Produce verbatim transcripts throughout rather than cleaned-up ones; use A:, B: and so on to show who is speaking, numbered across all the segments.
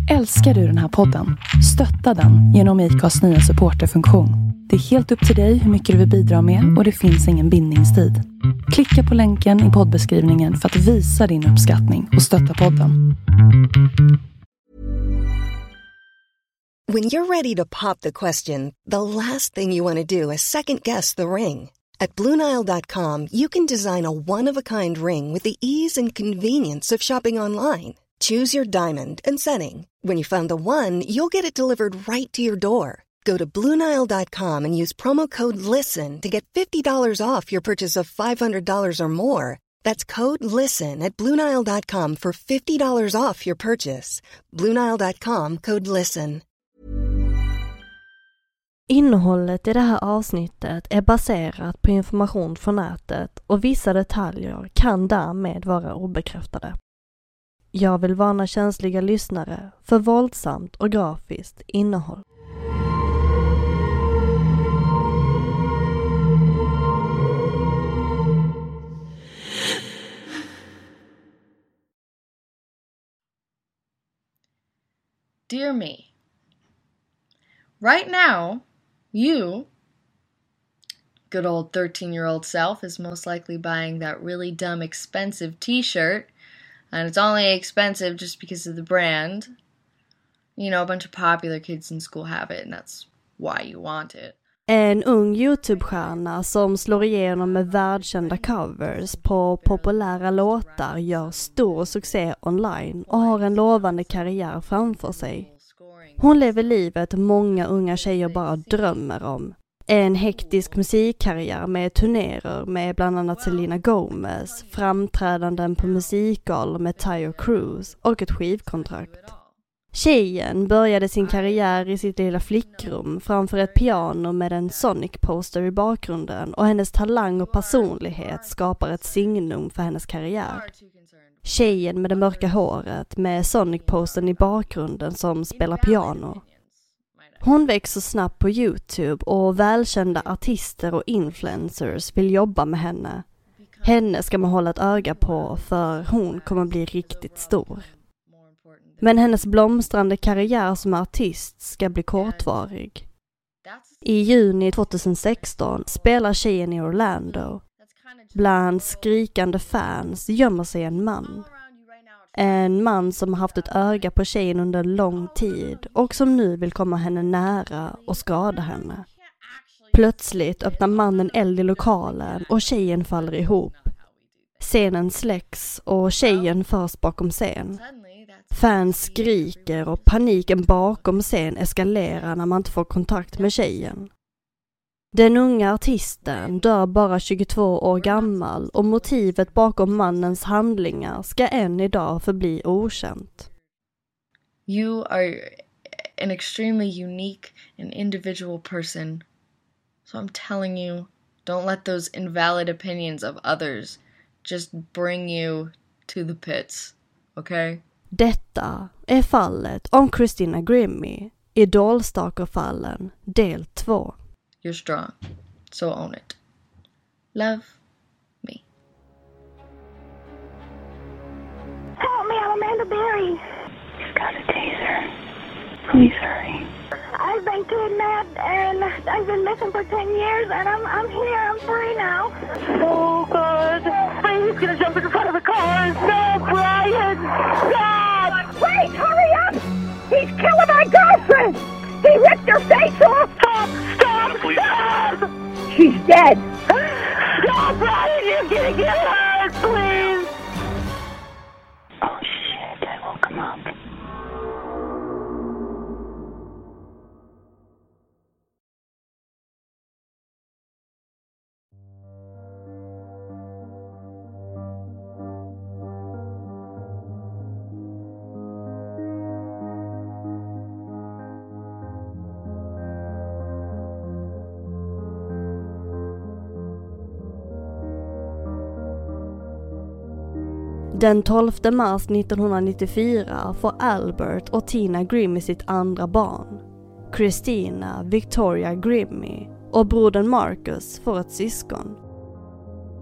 A: Älskar du den här podden? Stötta den genom I C A:s nya supporterfunktion. Det är helt upp till dig hur mycket du vill bidra med och det finns ingen bindningstid. Klicka på länken i poddbeskrivningen för att visa din uppskattning och stötta podden.
B: When you're ready to pop the question, the last thing you want to do is second guess the ring. At Blue Nile dot com, you can design a one-of-a-kind ring with the ease and convenience of shopping online. Choose your diamond and setting. When you find the one, you'll get it delivered right to your door. Go to Blue Nile dot com and use promo code LISTEN to get fifty dollars off your purchase of five hundred dollars or more. That's code LISTEN at Blue Nile dot com for fifty dollars off your purchase. Blue Nile dot com, code LISTEN.
C: Innehållet i det här avsnittet är baserat på information från nätet och vissa detaljer kan därmed vara obekräftade. Jag vill varna känsliga lyssnare för våldsamt och grafiskt innehåll.
D: Dear me, right now, you, good old thirteen-year-old self, is most likely buying that really dumb expensive t-shirt, and it's only expensive just because of the brand. You know, a bunch of popular kids in school have it, and that's why you want it.
C: En ung YouTube-stjärna som slår igenom med världskända covers på populära låtar gör stor succé online och har en lovande karriär framför sig. Hon lever livet många unga tjejer bara drömmer om. En hektisk musikkarriär med turnéer med bland annat Selena Gomez, framträdanden på musikgalor med Tyre Cruise och ett skivkontrakt. Tjejen började sin karriär i sitt lilla flickrum framför ett piano med en Sonic-poster i bakgrunden och hennes talang och personlighet skapar ett signum för hennes karriär. Tjejen med det mörka håret med Sonic-postern i bakgrunden som spelar piano. Hon växer snabbt på YouTube och välkända artister och influencers vill jobba med henne. Henne ska man hålla ett öga på för hon kommer bli riktigt stor. Men hennes blomstrande karriär som artist ska bli kortvarig. I juni tjugohundrasexton spelar tjejen i Orlando. Bland skrikande fans gömmer sig en man. En man som har haft ett öga på tjejen under lång tid och som nu vill komma henne nära och skada henne. Plötsligt öppnar mannen eld i lokalen och tjejen faller ihop. Scenen släcks och tjejen förs bakom scen. Fans skriker och paniken bakom scen eskalerar när man inte får kontakt med tjejen. Den unga artisten dör bara tjugotvå år gammal och motivet bakom mannens handlingar ska än idag förbli okänt.
D: You are an extremely unique and individual person. So I'm telling you, don't let those invalid opinions of others just bring you to the pits, okay?
C: Detta är fallet om Christina Grimmie, Idolstalker-fallen, del två.
D: You're strong, so own it. Love me.
E: Help me, I'm Amanda Berry. He's got a taser. Please hurry. I've been kidnapped and I've been missing for ten years and I'm I'm here, I'm free now. Oh God, I'm just gonna jump in front of the car. No, Brian, stop! Wait, hurry up! He's killing my girlfriend! He ripped her face off! Stop! Stop! Stop! She's dead! No, Brian, you're gonna get hurt, please! Oh shit, I woke him up.
C: Den tolfte mars nittonhundranittiofyra får Albert och Tina Grimmie sitt andra barn. Christina Victoria Grimmie och brodern Marcus får ett syskon.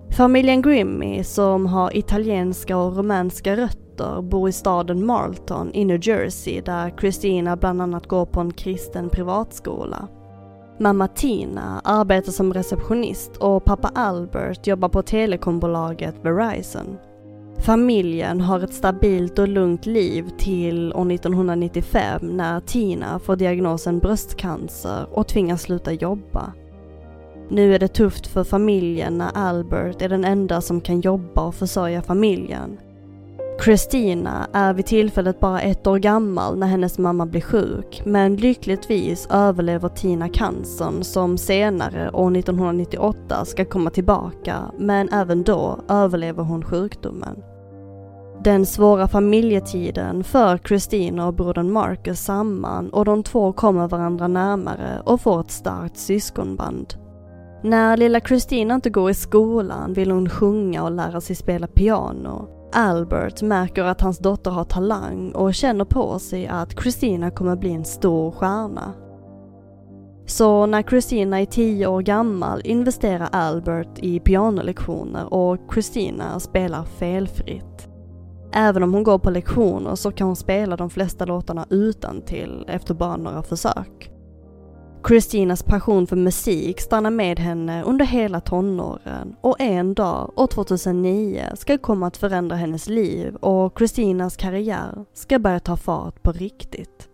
C: Familjen Grimmie, som har italienska och rumänska rötter, bor i staden Marlton i New Jersey, där Christina bland annat går på en kristen privatskola. Mamma Tina arbetar som receptionist och pappa Albert jobbar på telekombolaget Verizon. Familjen har ett stabilt och lugnt liv till år nittonhundranittiofem när Tina får diagnosen bröstcancer och tvingas sluta jobba. Nu är det tufft för familjen när Albert är den enda som kan jobba och försörja familjen. Christina är vid tillfället bara ett år gammal när hennes mamma blir sjuk, men lyckligtvis överlever Tina cancern som senare år nittonhundranittioåtta ska komma tillbaka, men även då överlever hon sjukdomen. Den svåra familjetiden för Christina och brodern Marcus samman och de två kommer varandra närmare och får ett starkt syskonband. När lilla Christina inte går i skolan vill hon sjunga och lära sig spela piano. Albert märker att hans dotter har talang och känner på sig att Christina kommer bli en stor stjärna. Så när Christina är tio år gammal investerar Albert i pianolektioner och Christina spelar felfritt. Även om hon går på lektioner så kan hon spela de flesta låtarna utantill efter bara några försök. Christinas passion för musik stannar med henne under hela tonåren och en dag, år tvåtusen nio, ska komma att förändra hennes liv och Christinas karriär ska börja ta fart på riktigt.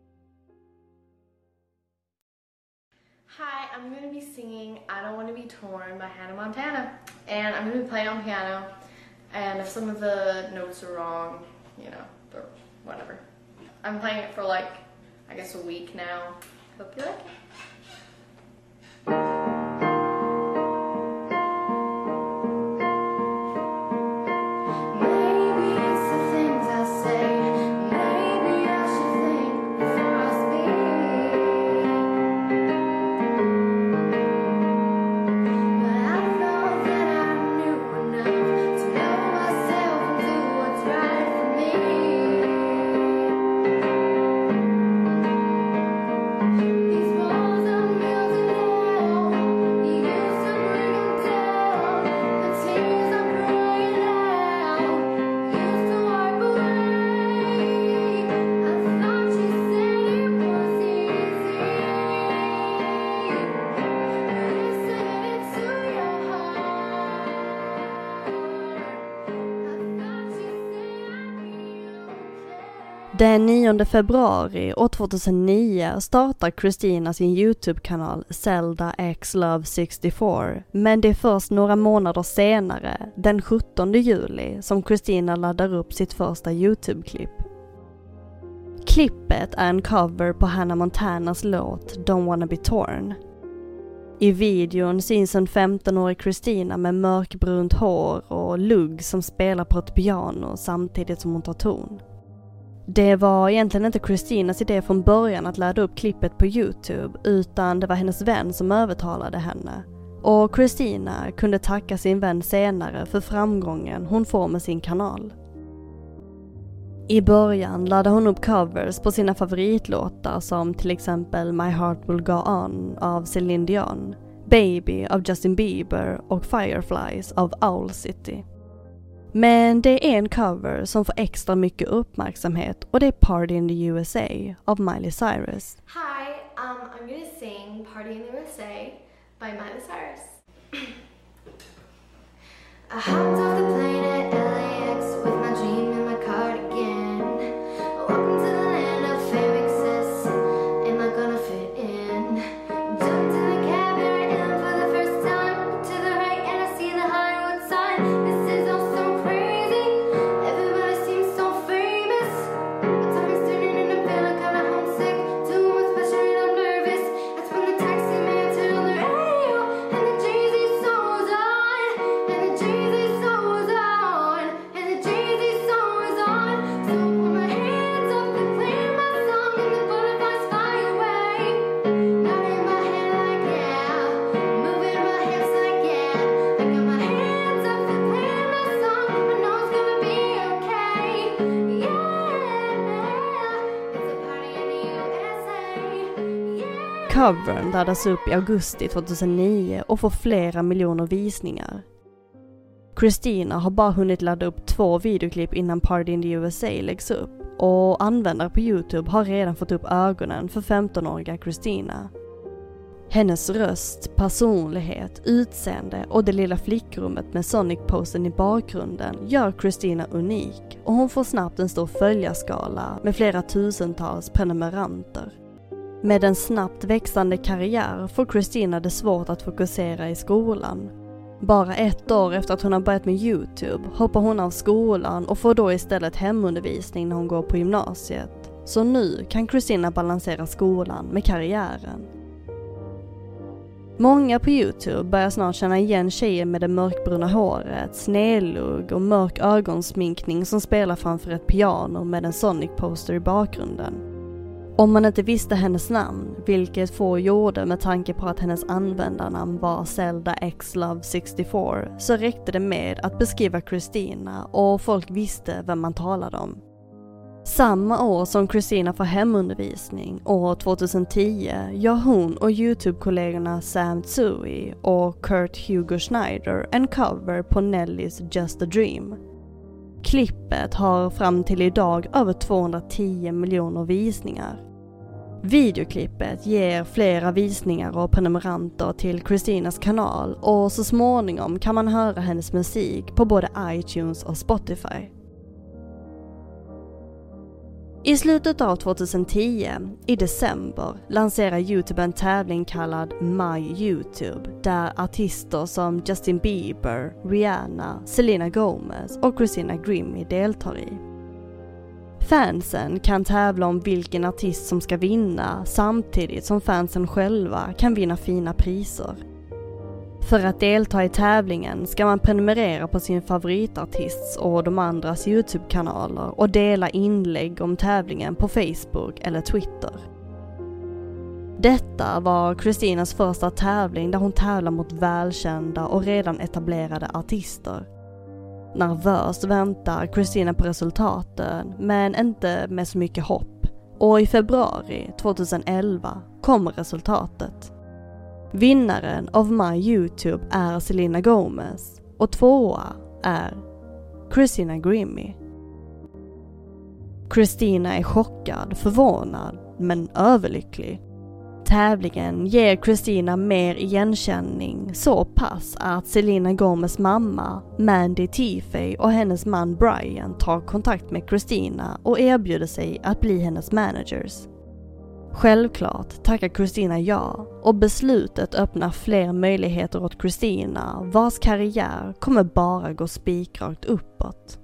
F: Hi, I'm going to be singing I Don't Want to Be Torn by Hannah Montana, and I'm going to be playing on piano, and if some of the notes are wrong, you know, or whatever. I'm playing it for like, I guess a week now. Hope you like it.
C: Den nionde februari år tvåtusen-nio startar Christina sin YouTube-kanal Zelda X Love sextiofyra, men det är först några månader senare, den sjuttonde juli, som Christina laddar upp sitt första YouTube-klipp. Klippet är en cover på Hannah Montanas låt Don't Wanna Be Torn. I videon syns en femtonårig Christina med mörkbrunt hår och lugg som spelar på ett piano samtidigt som hon tar ton. Det var egentligen inte Christinas idé från början att ladda upp klippet på YouTube, utan det var hennes vän som övertalade henne. Och Christina kunde tacka sin vän senare för framgången hon får med sin kanal. I början laddade hon upp covers på sina favoritlåtar som till exempel My Heart Will Go On av Celine Dion, Baby av Justin Bieber och Fireflies av Owl City. Men det är en cover som får extra mycket uppmärksamhet och det är Party in the U S A av Miley Cyrus.
F: Hi, um, I'm going to sing Party in the U S A by Miley Cyrus. I hopped off the plane at L A X with my dream in my cardigan. Welcome to the land of fame excess. Am I gonna fit in? Jumped in the cab and I am for the first time. To the right and I see the Hollywood sign. This is all so crazy. Everybody seems so famous. My tummy's turning and I'm feeling kinda homesick. Too much pressure and I'm nervous. That's when the taxi man turned on the radio and the Jay-Z song was on. And the Jay-Z song was on. And the Jay-Z song was on. So I put my hands up and play my song and the butterflies fly away. Nodding my head like yeah, moving my hips like yeah. I got my hands up and play my song. I know it's gonna be okay. Yeah, it's a party in the U S A. Yeah.
C: Covern laddas upp i augusti tvåtusen-nio och får flera miljoner visningar. Christina har bara hunnit ladda upp två videoklipp innan Party in the U S A läggs upp, och användare på YouTube har redan fått upp ögonen för femtonåriga Christina. Hennes röst, personlighet, utseende och det lilla flickrummet med Sonic-posten i bakgrunden gör Christina unik, och hon får snabbt en stor följarskala med flera tusentals prenumeranter. Med en snabbt växande karriär får Christina det svårt att fokusera i skolan. Bara ett år efter att hon har börjat med YouTube hoppar hon av skolan och får då istället hemundervisning när hon går på gymnasiet. Så nu kan Christina balansera skolan med karriären. Många på YouTube börjar snart känna igen tjejer med det mörkbruna håret, snedlugg och mörk ögonsminkning som spelar framför ett piano med en Sonic-poster i bakgrunden. Om man inte visste hennes namn, vilket få gjorde med tanke på att hennes användarnamn var Zelda X Love sextiofyra, så räckte det med att beskriva Christina och folk visste vem man talade om. Samma år som Christina får hemundervisning, år tjugohundratio, gör hon och YouTube-kollegorna Sam Tsui och Kurt Hugo Schneider en cover på Nellys Just a Dream. Klippet har fram till idag över tvåhundratio miljoner visningar. Videoklippet ger flera visningar och prenumeranter till Christinas kanal, och så småningom kan man höra hennes musik på både iTunes och Spotify. I slutet av tjugohundratio, i december, lanserar YouTube en tävling kallad My YouTube, där artister som Justin Bieber, Rihanna, Selena Gomez och Christina Grimmie deltar i. Fansen kan tävla om vilken artist som ska vinna, samtidigt som fansen själva kan vinna fina priser. För att delta i tävlingen ska man prenumerera på sin favoritartists och de andras YouTube-kanaler och dela inlägg om tävlingen på Facebook eller Twitter. Detta var Christinas första tävling där hon tävlar mot välkända och redan etablerade artister. Nervöst väntar Christina på resultaten, men inte med så mycket hopp. Och i februari tjugoelva kommer resultatet. Vinnaren av My YouTube är Selena Gomez och tvåa är Christina Grimmie. Christina är chockad, förvånad men överlycklig. Tävlingen ger Christina mer igenkänning, så pass att Selena Gomez mamma, Mandy Teefey, och hennes man Brian tar kontakt med Christina och erbjuder sig att bli hennes managers. Självklart tackar Christina ja, och beslutet öppnar fler möjligheter åt Christina, vars karriär kommer bara gå spikrakt uppåt.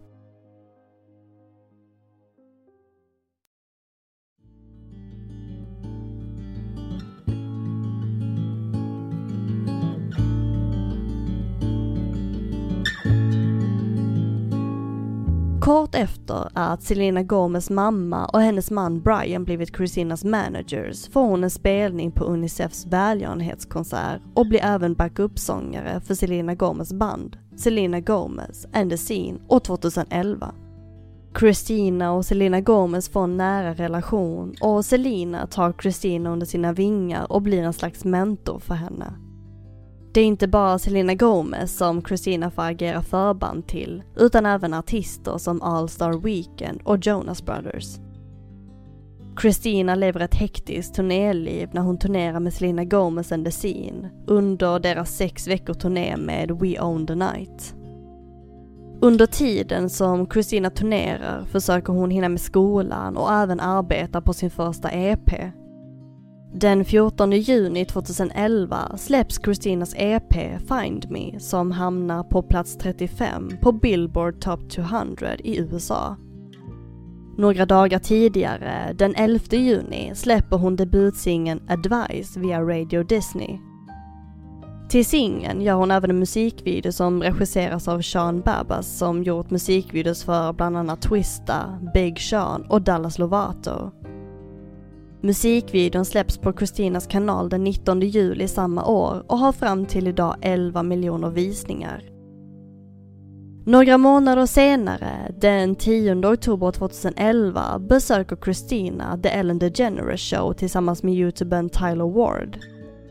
C: Kort efter att Selena Gomez mamma och hennes man Brian blivit Christinas managers får hon en spelning på Unicefs välgörenhetskonsert och blir även backup-sångare för Selena Gomez band, Selena Gomez and the Scene, år tjugoelva. Christina och Selena Gomez får en nära relation, och Selena tar Christina under sina vingar och blir en slags mentor för henne. Det är inte bara Selena Gomez som Christina får agera förband till, utan även artister som All Star Weekend och Jonas Brothers. Christina lever ett hektiskt turnéliv när hon turnerar med Selena Gomez and the Scene under deras sex veckor turné med We Own the Night. Under tiden som Christina turnerar försöker hon hinna med skolan och även arbeta på sin första E P. Den fjortonde juni tjugoelva släpps Christinas E P Find Me, som hamnar på plats trettiofem på Billboard Top tvåhundra i U S A. Några dagar tidigare, den elfte juni, släpper hon debutsingeln Advice via Radio Disney. Till singeln gör hon även en musikvideo som regisseras av Sean Babas, som gjort musikvideos för bland annat Twista, Big Sean och Dallas Lovato. Musikvideon släpps på Christinas kanal den nittonde juli samma år och har fram till idag elva miljoner visningar. Några månader senare, den tionde oktober tjugoelva, besöker Christina The Ellen DeGeneres Show tillsammans med youtubern Tyler Ward.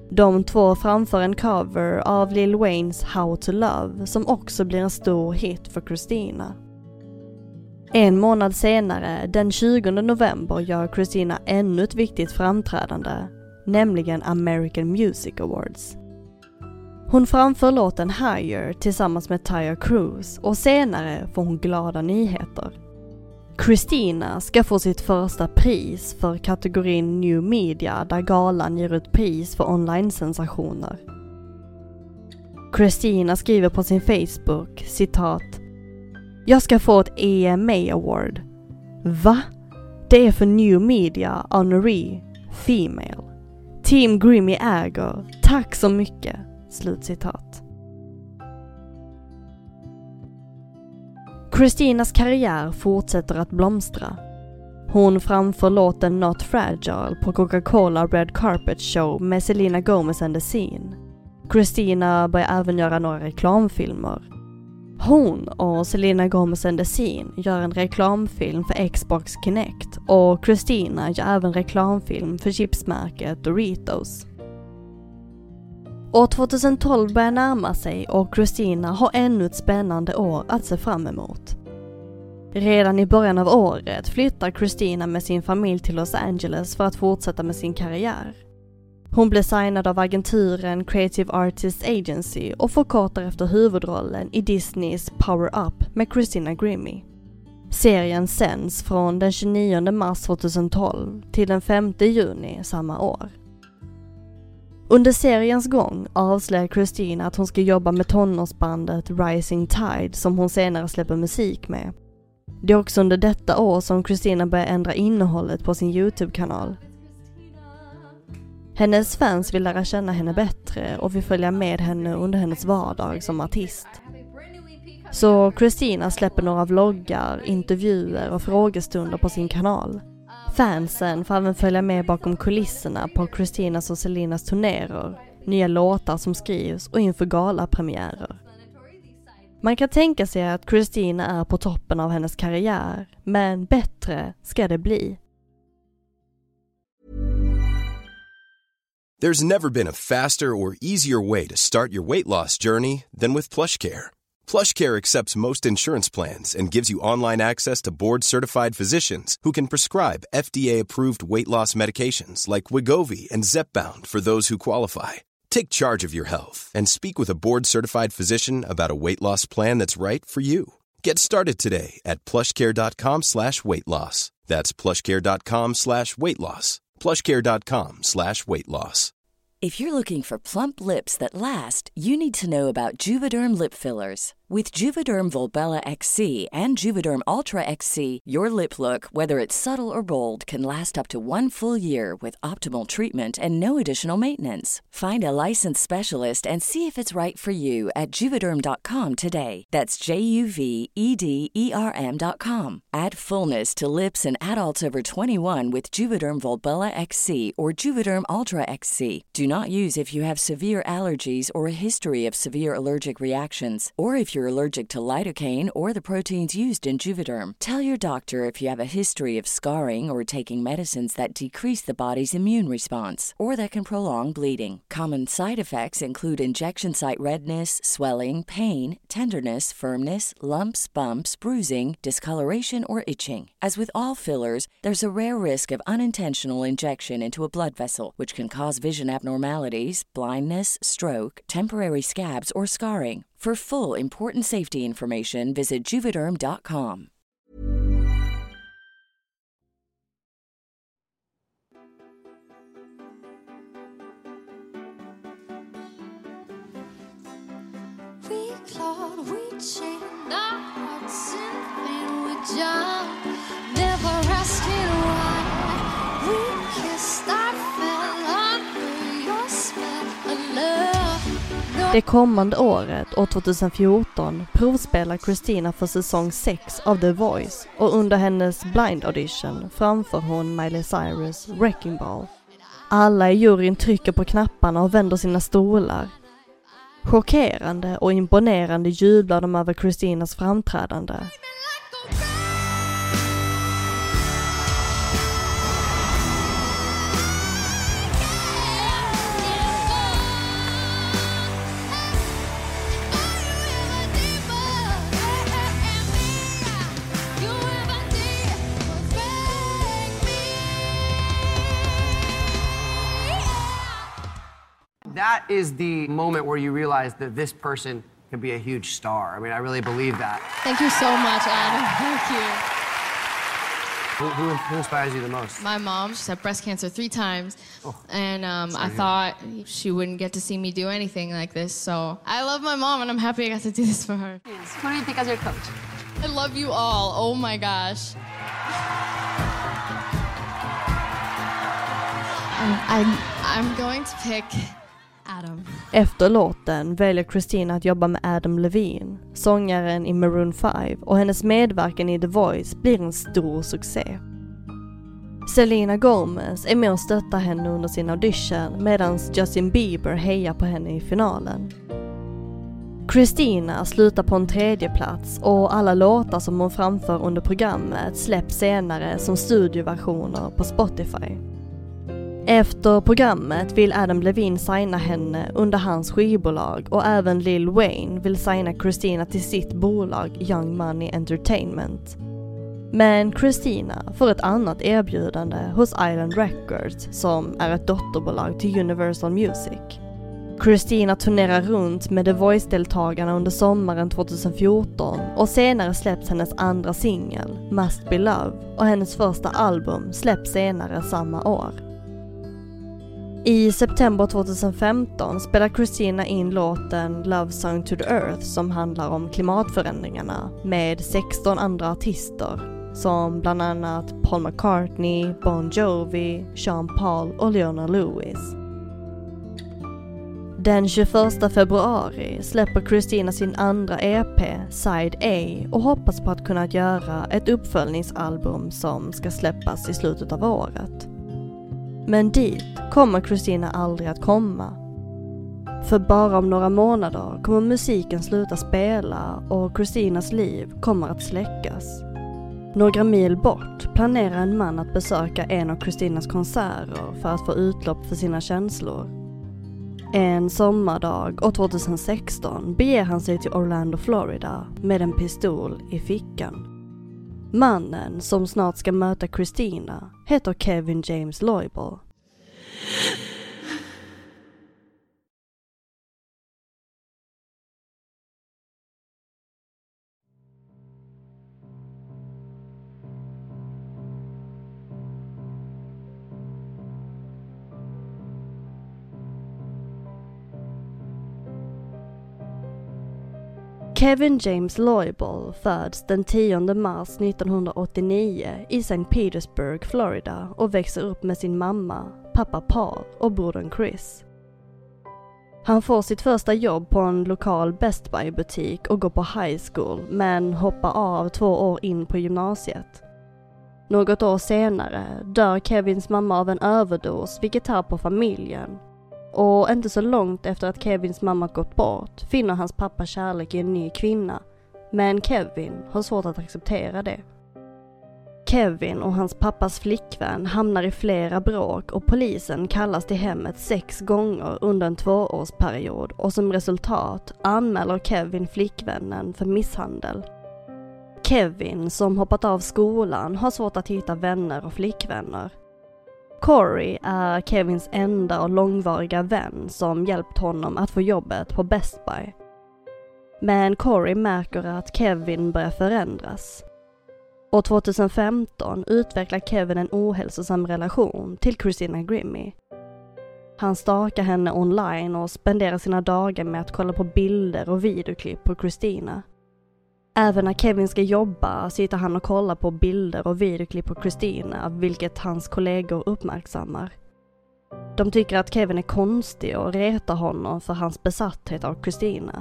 C: De två framför en cover av Lil Waynes How to Love som också blir en stor hit för Christina. En månad senare, den tjugonde november, gör Christina ännu ett viktigt framträdande, nämligen American Music Awards. Hon framför låten Higher tillsammans med Tyre Cruz och senare får hon glada nyheter. Christina ska få sitt första pris för kategorin New Media där galan ger ut pris för online-sensationer. Christina skriver på sin Facebook, citat: "Jag ska få ett E M A Award. Va? Det är för New Media Honoree Female. Team Grimmy äger. Tack så mycket." Slutcitat. Christinas karriär fortsätter att blomstra. Hon framför låten Not Fragile på Coca-Cola Red Carpet Show med Selena Gomez and the Scene. Christina börjar även göra några reklamfilmer. Hon och Selena Gomez and the Scene gör en reklamfilm för Xbox Kinect och Christina gör även reklamfilm för chipsmärket Doritos. År tjugohundratolv börjar närma sig och Christina har ännu ett spännande år att se fram emot. Redan i början av året flyttar Christina med sin familj till Los Angeles för att fortsätta med sin karriär. Hon blir signad av agenturen Creative Artists Agency och förkortar efter huvudrollen i Disneys Power Up med Christina Grimmie. Serien sänds från den tjugonionde mars tjugotolv till den femte juni samma år. Under seriens gång avslöjar Christina att hon ska jobba med tonårsbandet Rising Tide som hon senare släpper musik med. Det är också under detta år som Christina börjar ändra innehållet på sin YouTube-kanal. Hennes fans vill lära känna henne bättre och vill följa med henne under hennes vardag som artist. Så Christina släpper några vloggar, intervjuer och frågestunder på sin kanal. Fansen får även följa med bakom kulisserna på Christinas och Selenas turnéer, nya låtar som skrivs och inför galapremiärer. Man kan tänka sig att Christina är på toppen av hennes karriär, men bättre ska det bli.
G: There's never been a faster or easier way to start your weight loss journey than with PlushCare. PlushCare accepts most insurance plans and gives you online access to board-certified physicians who can prescribe F D A-approved weight loss medications like Wegovy and Zepbound for those who qualify. Take charge of your health and speak with a board-certified physician about a weight loss plan that's right for you. Get started today at plushcare.com slash weight loss. That's plushcare.com slash weight loss. plushcare.com slash weight loss.
H: If you're looking for plump lips that last, you need to know about Juvederm lip fillers. With Juvederm Volbella X C and Juvederm Ultra X C, your lip look, whether it's subtle or bold, can last up to one full year with optimal treatment and no additional maintenance. Find a licensed specialist and see if it's right for you at juvederm dot com today. That's J U V E D E R M dot com. Add fullness to lips in adults over twenty-one with Juvederm Volbella X C or Juvederm Ultra X C. Do not use if you have severe allergies or a history of severe allergic reactions, or if you're allergic to lidocaine or the proteins used in Juvederm. Tell your doctor if you have a history of scarring or taking medicines that decrease the body's immune response or that can prolong bleeding. Common side effects include injection site redness, swelling, pain, tenderness, firmness, lumps, bumps, bruising, discoloration, or itching. As with all fillers, there's a rare risk of unintentional injection into a blood vessel, which can cause vision abnormalities, blindness, stroke, temporary scabs, or scarring. For full important safety information, visit juvederm dot com.
F: We clawed, we chained our hearts in pain. We jumped, never asking why. We kissed, I fell under your spell of love.
C: Det kommande året, år tjugofjorton, provspelar Christina för säsong sex av The Voice och under hennes blind audition framför hon Miley Cyrus Wrecking Ball. Alla i juryn trycker på knapparna och vänder sina stolar. Chockerande och imponerande jublar de över Christinas framträdande.
I: That is the moment where you realize that this person can be a huge star. I mean, I really believe that.
J: Thank you so much, Adam. Thank you.
I: Who, who, who inspires you the most?
J: My mom, she's had breast cancer three times.
I: Oh,
J: and um, I thought she wouldn't get to see me do anything like this. So I love my mom, and I'm happy I got to do this for her.
K: Yes. Who do you think as your coach?
J: I love you all. Oh my gosh. I'm, I'm, I'm going to pick Adam.
C: Efter låten väljer Christina att jobba med Adam Levine, sångaren i Maroon five, och hennes medverkan i The Voice blir en stor succé. Selena Gomez är med och stöttar henne under sin audition medan Justin Bieber hejar på henne i finalen. Christina slutar på en tredje plats och alla låtar som hon framför under programmet släpps senare som studioversioner på Spotify. Efter programmet vill Adam Levine signa henne under hans skivbolag och även Lil Wayne vill signa Christina till sitt bolag Young Money Entertainment. Men Christina får ett annat erbjudande hos Island Records som är ett dotterbolag till Universal Music. Christina turnerar runt med The Voice-deltagarna under sommaren tjugohundrafjorton och senare släpps hennes andra singel, Must Be Love, och hennes första album släpps senare samma år. I september tjugohundrafemton spelar Christina in låten Love Song to the Earth som handlar om klimatförändringarna med sexton andra artister som bland annat Paul McCartney, Bon Jovi, Sean Paul och Leona Lewis. Den tjugoförsta februari släpper Christina sin andra E P, Side A, och hoppas på att kunna göra ett uppföljningsalbum som ska släppas i slutet av året. Men dit kommer Christina aldrig att komma. För bara om några månader kommer musiken sluta spela och Christinas liv kommer att släckas. Några mil bort planerar en man att besöka en av Christinas konserter för att få utlopp för sina känslor. En sommardag år tjugohundrasexton beger han sig till Orlando, Florida med en pistol i fickan. Mannen som snart ska möta Christina heter Kevin James Loibl. Kevin James Loibl föds den tionde mars nittonhundraåttionio i Saint Petersburg, Florida och växer upp med sin mamma, pappa Paul och brodern Chris. Han får sitt första jobb på en lokal Best Buy-butik och går på high school men hoppar av två år in på gymnasiet. Något år senare dör Kevins mamma av en överdos vilket tär på familjen. Och inte så långt efter att Kevins mamma gått bort finner hans pappa kärlek i en ny kvinna. Men Kevin har svårt att acceptera det. Kevin och hans pappas flickvän hamnar i flera bråk och polisen kallas till hemmet sex gånger under en tvåårsperiod och som resultat anmäler Kevin flickvännen för misshandel. Kevin, som hoppat av skolan, har svårt att hitta vänner och flickvänner. Corey är Kevins enda och långvariga vän som hjälpt honom att få jobbet på Best Buy. Men Corey märker att Kevin börjar förändras. År tjugohundrafemton utvecklar Kevin en ohälsosam relation till Christina Grimmie. Han stalkar henne online och spenderar sina dagar med att kolla på bilder och videoklipp på Christina. Även när Kevin ska jobba sitter han och kollar på bilder och videoklipp på Christina, vilket hans kollegor uppmärksammar. De tycker att Kevin är konstig och retar honom för hans besatthet av Christina.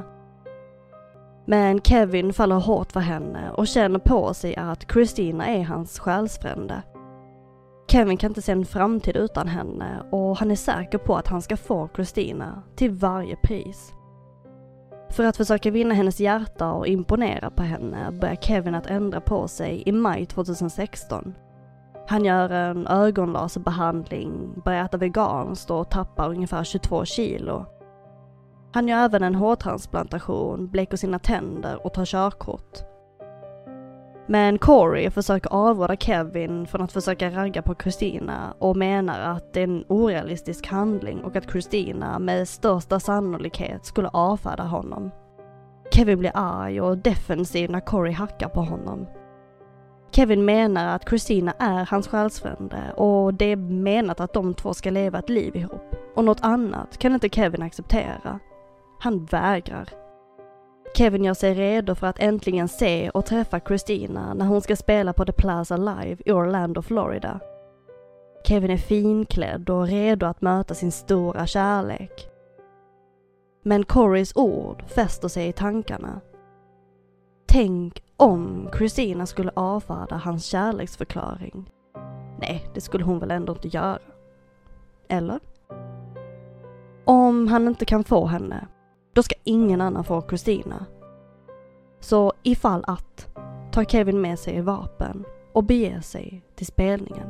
C: Men Kevin faller hårt för henne och känner på sig att Christina är hans själsfrände. Kevin kan inte se en framtid utan henne och han är säker på att han ska få Christina till varje pris. För att försöka vinna hennes hjärta och imponera på henne börjar Kevin att ändra på sig i maj tjugohundrasexton. Han gör en ögonlaserbehandling, börjar äta veganskt och tappar ungefär tjugotvå kilo. Han gör även en hårtransplantation, bleker sina tänder och tar körkort. Men Corey försöker avråda Kevin från att försöka ragga på Christina och menar att det är en orealistisk handling och att Christina med största sannolikhet skulle avfärda honom. Kevin blir arg och defensiv när Corey hackar på honom. Kevin menar att Christina är hans själsfrände och det är menat att de två ska leva ett liv ihop. Och något annat kan inte Kevin acceptera. Han vägrar. Kevin gör sig redo för att äntligen se och träffa Christina när hon ska spela på The Plaza Live i Orlando, Florida. Kevin är finklädd och redo att möta sin stora kärlek. Men Corys ord fäster sig i tankarna. Tänk om Christina skulle avfärda hans kärleksförklaring. Nej, det skulle hon väl ändå inte göra. Eller? Om han inte kan få henne, då ska ingen annan få Christina. Så ifall att, tar Kevin med sig i vapen och beger sig till spelningen.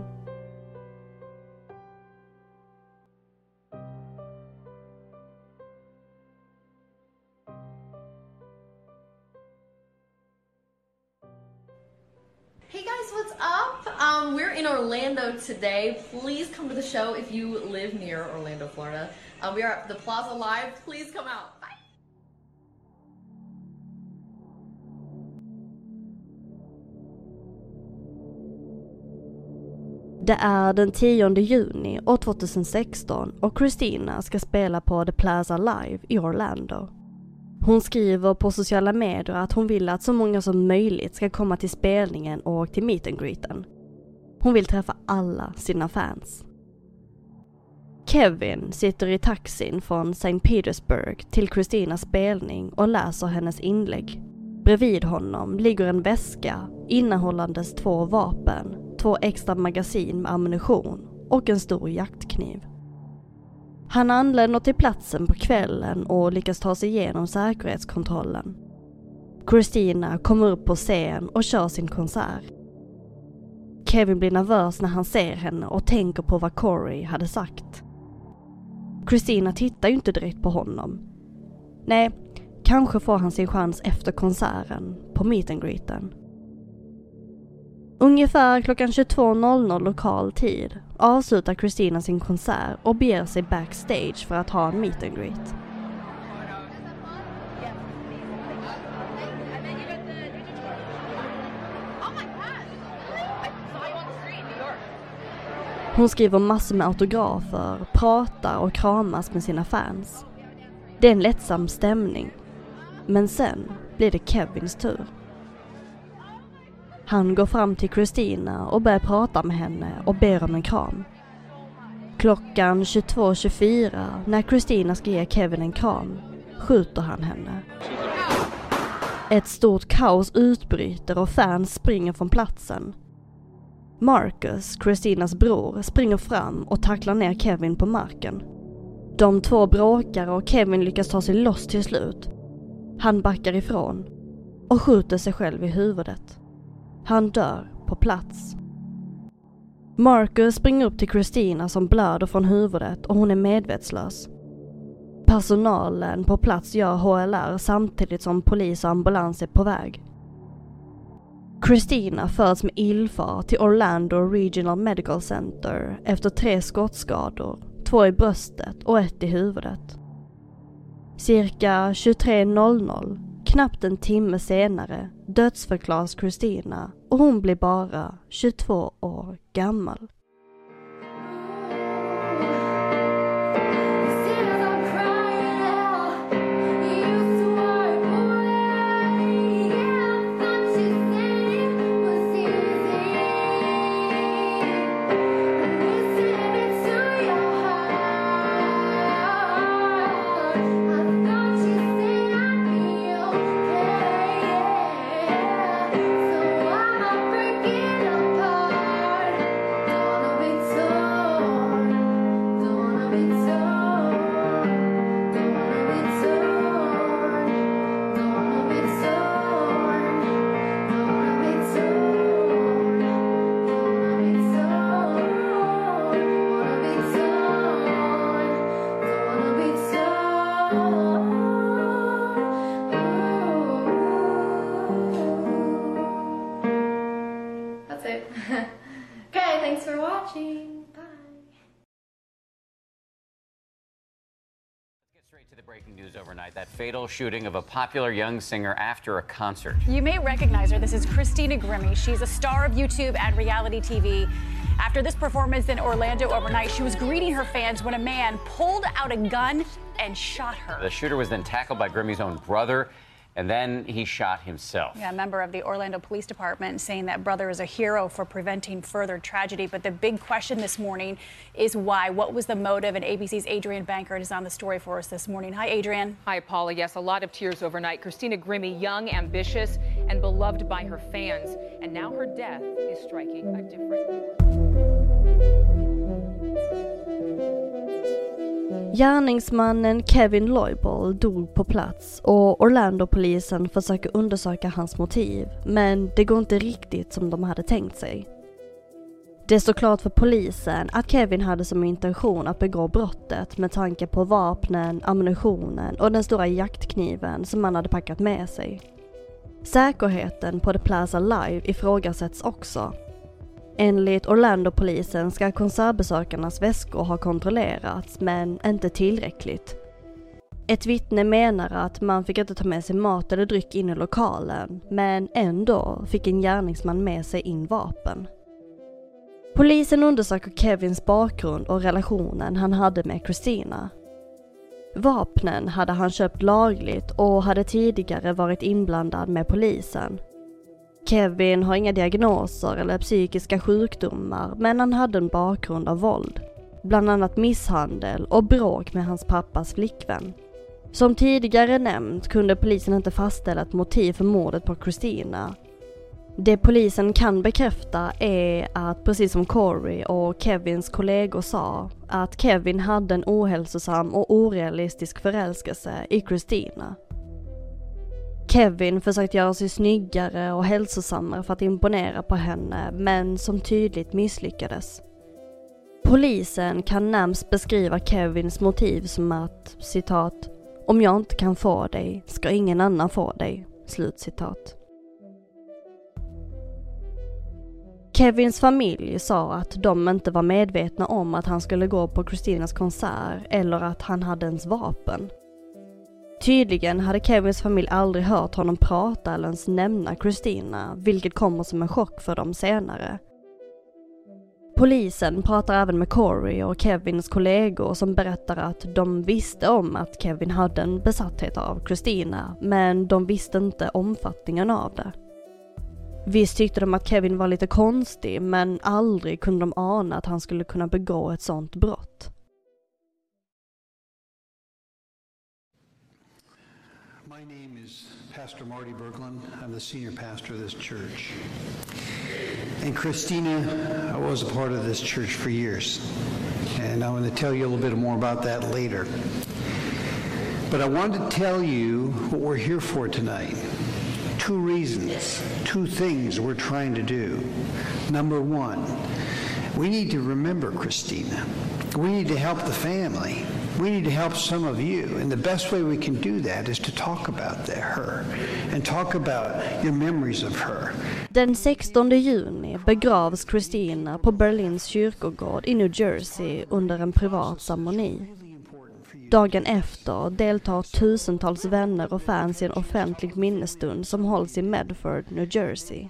K: Hey guys, what's up? Um, we're in Orlando today. Please come to the show if you live near Orlando, Florida. Uh, we are at the Plaza Live. Please come out. Bye.
C: Det är den tionde juni år tjugohundrasexton och Christina ska spela på The Plaza Live i Orlando. Hon skriver på sociala medier att hon vill att så många som möjligt ska komma till spelningen och till meet and greeten. Hon vill träffa alla sina fans. Kevin sitter i taxin från Saint Petersburg till Christinas spelning och läser hennes inlägg. Bredvid honom ligger en väska innehållandes två vapen, två extra magasin med ammunition och en stor jaktkniv. Han anländer till platsen på kvällen och lyckas ta sig igenom säkerhetskontrollen. Christina kommer upp på scen och kör sin konsert. Kevin blir nervös när han ser henne och tänker på vad Corey hade sagt. Christina tittar ju inte direkt på honom. Nej, kanske får han sin chans efter konserten på meet and greeten. Ungefär klockan tjugotvå noll noll lokal tid avslutar Christina sin konsert och beger sig backstage för att ha en meet and greet. Hon skriver massor med autografer, pratar och kramas med sina fans. Det är en lättsam stämning. Men sen blir det Kevins tur. Han går fram till Christina och börjar prata med henne och ber om en kram. Klockan tjugotvå tjugofyra, när Christina ska ge Kevin en kram, skjuter han henne. Ett stort kaos utbryter och fans springer från platsen. Marcus, Christinas bror, springer fram och tacklar ner Kevin på marken. De två bråkar och Kevin lyckas ta sig loss till slut. Han backar ifrån och skjuter sig själv i huvudet. Han dör på plats. Marcus springer upp till Christina som blöder från huvudet och hon är medvetslös. Personalen på plats gör H L R samtidigt som polis och ambulans är på väg. Christina förs med ilfart till Orlando Regional Medical Center efter tre skottskador, två i bröstet och ett i huvudet. Cirka tjugotre noll noll, knappt en timme senare, dödsförklaras Christina och hon blir bara tjugotvå år gammal.
L: To the breaking news overnight, that fatal shooting of a popular young singer after a concert.
M: You may recognize her. This is Christina Grimmie. She's a star of YouTube and reality T V. After this performance in Orlando overnight, she was greeting her fans when a man pulled out a gun and shot her.
L: The shooter was then tackled by Grimmie's own brother, and then he shot himself.
M: Yeah, a member of the Orlando Police Department saying that brother is a hero for preventing further tragedy. But the big question this morning is why? What was the motive? And A B C's Adrienne Bankert is on the story for us this morning. Hi, Adrienne.
N: Hi, Paula. Yes, a lot of tears overnight. Christina Grimmie, young, ambitious, and beloved by her fans. And now her death is striking a different chord.
C: Gärningsmannen Kevin Loibol dog på plats och Orlando-polisen försöker undersöka hans motiv, men det går inte riktigt som de hade tänkt sig. Det står klart för polisen att Kevin hade som intention att begå brottet med tanke på vapnen, ammunitionen och den stora jaktkniven som han hade packat med sig. Säkerheten på The Plaza Live ifrågasätts också. Enligt Orlando-polisen ska konsertbesökarnas väskor ha kontrollerats, men inte tillräckligt. Ett vittne menar att man fick inte ta med sig mat eller dryck in i lokalen, men ändå fick en gärningsman med sig in vapen. Polisen undersöker Kevins bakgrund och relationen han hade med Christina. Vapnen hade han köpt lagligt och hade tidigare varit inblandad med polisen. Kevin har inga diagnoser eller psykiska sjukdomar, men han hade en bakgrund av våld. Bland annat misshandel och bråk med hans pappas flickvän. Som tidigare nämnt kunde polisen inte fastställa ett motiv för mordet på Christina. Det polisen kan bekräfta är att, precis som Corey och Kevins kollegor sa, att Kevin hade en ohälsosam och orealistisk förälskelse i Christina. Kevin försökte göra sig snyggare och hälsosammare för att imponera på henne, men som tydligt misslyckades. Polisen kan närmast beskriva Kevins motiv som att, citat, om jag inte kan få dig ska ingen annan få dig, slutcitat. Kevins familj sa att de inte var medvetna om att han skulle gå på Christinas konsert eller att han hade ens vapen. Tydligen hade Kevins familj aldrig hört honom prata eller ens nämna Christina, vilket kommer som en chock för dem senare. Polisen pratar även med Corey och Kevins kollegor som berättar att de visste om att Kevin hade en besatthet av Christina, men de visste inte omfattningen av det. Visst tyckte de att Kevin var lite konstig, men aldrig kunde de ana att han skulle kunna begå ett sånt brott.
O: My name is Pastor Marty Berglund. I'm the senior pastor of this church. And Christina was a part of this church for years. And I'm going to tell you a little bit more about that later. But I wanted to tell you what we're here for tonight. Two reasons, two things we're trying to do. Number one, we need to remember Christina. We need to help the family. We need to help some of you. And the best way we can do that is to talk about the, her and talk about your memories of her.
C: Den sextonde juni begravs Christina på Berlins kyrkogård i New Jersey under en privat ceremoni. Dagen efter deltar tusentals vänner och fans i en offentlig minnesstund som hålls i Medford, New Jersey.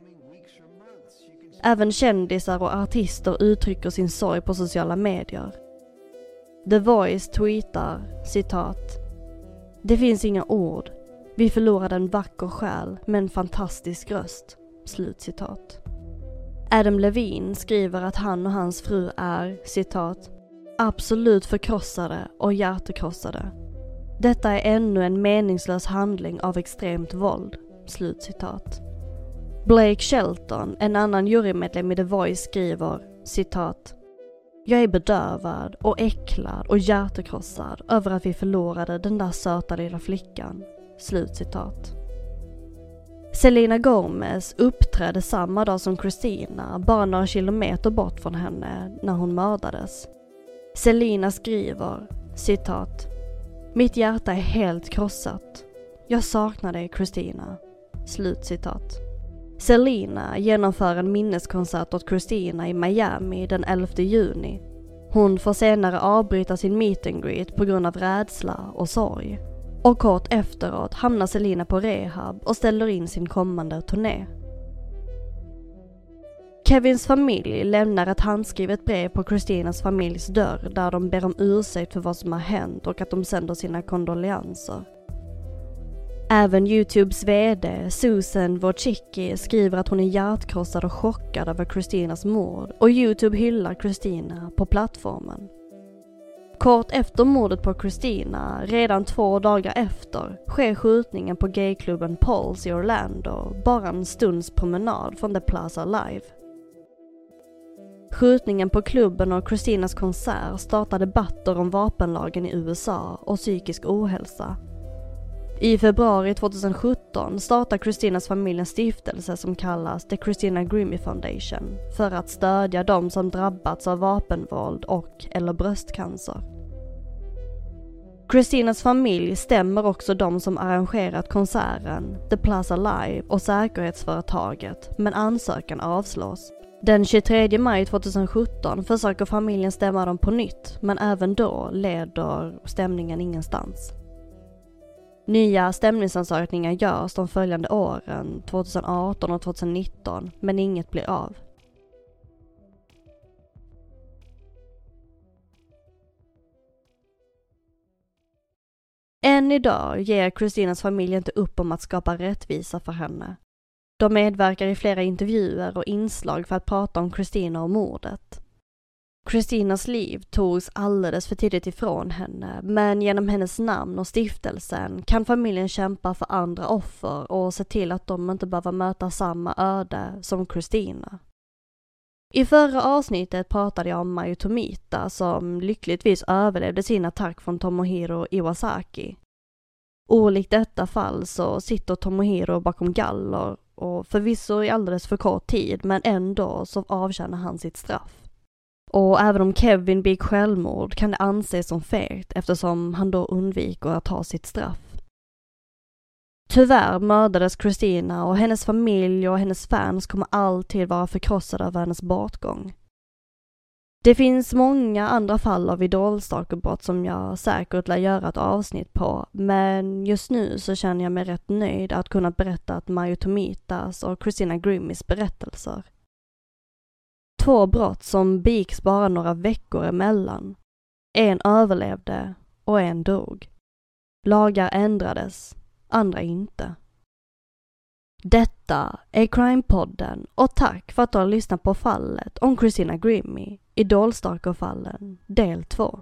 C: Även kändisar och artister uttrycker sin sorg på sociala medier. The Voice tweetar, citat, det finns inga ord. Vi förlorade en vacker själ med en fantastisk röst. Slutcitat. Adam Levine skriver att han och hans fru är, citat, absolut förkrossade och hjärtekrossade. Detta är ännu en meningslös handling av extremt våld. Slutcitat. Blake Shelton, en annan jurymedlem i The Voice, skriver, citat, jag är bedövad och äcklad och hjärtekrossad över att vi förlorade den där söta lilla flickan. Slutcitat. Selena Gomez uppträdde samma dag som Christina, bara några kilometer bort från henne, när hon mördades. Selena skriver, citat, mitt hjärta är helt krossat. Jag saknar dig, Christina. Slutcitat. Selena genomför en minneskonsert åt Christina i Miami den elfte juni. Hon får senare avbryta sin meet and greet på grund av rädsla och sorg. Och kort efteråt hamnar Selena på rehab och ställer in sin kommande turné. Kevins familj lämnar ett handskrivet brev på Christinas familjs dörr där de ber om ursäkt för vad som har hänt och att de sänder sina kondolenser. Även YouTubes vd Susan Wojcicki skriver att hon är hjärtkrossad och chockad över Christinas mord och YouTube hyllar Christina på plattformen. Kort efter mordet på Christina, redan två dagar efter, sker skjutningen på gayklubben Pulse i Orlando, bara en stunds promenad från The Plaza Live. Skjutningen på klubben och Christinas konsert startar debatter om vapenlagen i U S A och psykisk ohälsa. I februari tjugohundrasjutton startar Christinas familj en stiftelse som kallas The Christina Grimmie Foundation för att stödja de som drabbats av vapenvåld och eller bröstcancer. Christinas familj stämmer också de som arrangerat konserten, The Plaza Live och säkerhetsföretaget, men ansökan avslås. Den tjugotredje maj tjugohundrasjutton försöker familjen stämma dem på nytt, men även då leder stämningen ingenstans. Nya stämningsansökningar görs de följande åren, tjugoarton och tjugonitton, men inget blir av. Än idag ger Christinas familj inte upp om att skapa rättvisa för henne. De medverkar i flera intervjuer och inslag för att prata om Christina och mordet. Christinas liv togs alldeles för tidigt ifrån henne, men genom hennes namn och stiftelsen kan familjen kämpa för andra offer och se till att de inte behöver möta samma öde som Christina. I förra avsnittet pratade jag om Mayu Tomita som lyckligtvis överlevde sin attack från Tomohiro Iwasaki. Olikt detta fall så sitter Tomohiro bakom galler och förvisso i alldeles för kort tid, men ändå så avtjänar han sitt straff. Och även om Kevin begick självmord kan det anses som fegt eftersom han då undviker att ta sitt straff. Tyvärr mördades Christina och hennes familj och hennes fans kommer alltid vara förkrossade av hennes bortgång. Det finns många andra fall av idolstalkerbrott som jag säkert lär göra ett avsnitt på, men just nu så känner jag mig rätt nöjd att kunna berätta att Mayu Tomitas och Christina Grimmies berättelser. Två brott som begicks bara några veckor emellan. En överlevde och en dog. Lagar ändrades, andra inte. Detta är Crime-podden och tack för att du har lyssnat på fallet om Christina Grimmie, Idolstalker-fallen, del två.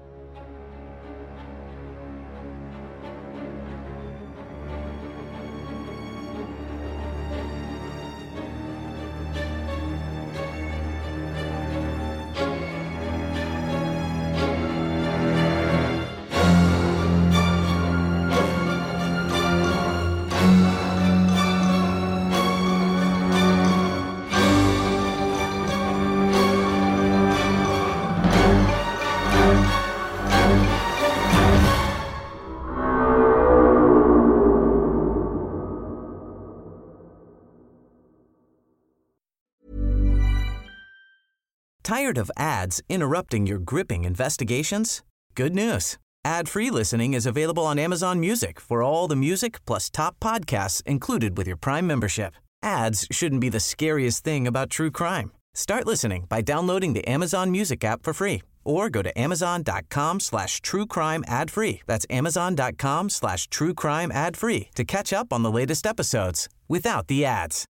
P: Tired of ads interrupting your gripping investigations? Good news. Ad-free listening is available on Amazon Music for all the music plus top podcasts included with your Prime membership. Ads shouldn't be the scariest thing about true crime. Start listening by downloading the Amazon Music app for free or go to amazon.com slash true crime ad free. That's amazon.com slash true crime ad free to catch up on the latest episodes without the ads.